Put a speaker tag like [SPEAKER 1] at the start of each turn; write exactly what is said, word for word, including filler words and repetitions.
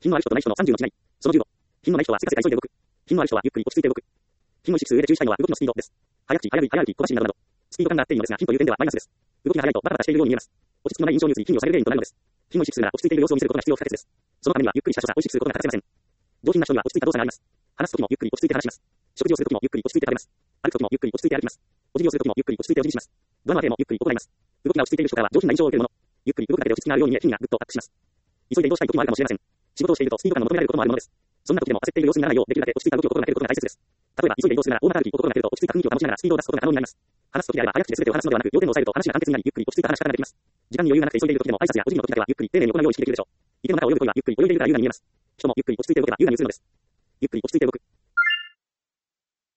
[SPEAKER 1] 品のある人とない人のさんじゅうの違い。そのじゅうご。品のない人はせかせか急いで動く。品のある人はゆっくり落ち着いて動く。品を意識する上で注意したいのは動きのスピードです。早口、早い、早歩き、小走りなどなど。スピード感があっていいのですが、品という点ではマイナスです。動きが速いとバタバタしているように見えます。落ち着きのない印象に移り、品をされる原因となるのです。品を意識するなら落ち着いている様子を見せることが必要不可欠です。そのためにはゆっくりした所作を意識することが欠かせません。上品な人には落ち着いた動作があります。話すときもゆっくり落ち着いて話します。食事をするときもゆっくり落ち着いて食べます。歩くときもゆっくり落ち着いて歩きます。お辞儀をするときもゆっくり落ち着いてお辞儀します。ドアの開けもゆっくり行います。動きが落ち着いている人からは上品な印象を受けるもの。ゆっくり動くだけで落ち着きがあるように見え、品がぐっとアップします。急いで移動したい時もあるかもしれません。仕事をしているとスピード感が求められることもあるものです。そんな時でも焦っている様子にならないよう、できるだけ落ち着いた動きを心がけることが大切です。例えば、急いで移動するなら大股歩きを心がけると落ち着いた雰囲気を保ちながらスピードを出すことが可能になります。話す時であれば早口で全てを話すのではなく、要点を抑えると話が簡潔になり、ゆっくり落ち着いた話し方ができます。時間に余裕がなくて急いでいる時でも挨拶やお辞儀の時だけはゆっくり丁寧に行うよう意識できるでしょう。池の中を泳ぐ時はゆっくり泳いでいるから優雅に見えます。人もゆっくり落ち着いて動けば優雅に映るのです。ゆっくり落ち着いて動く。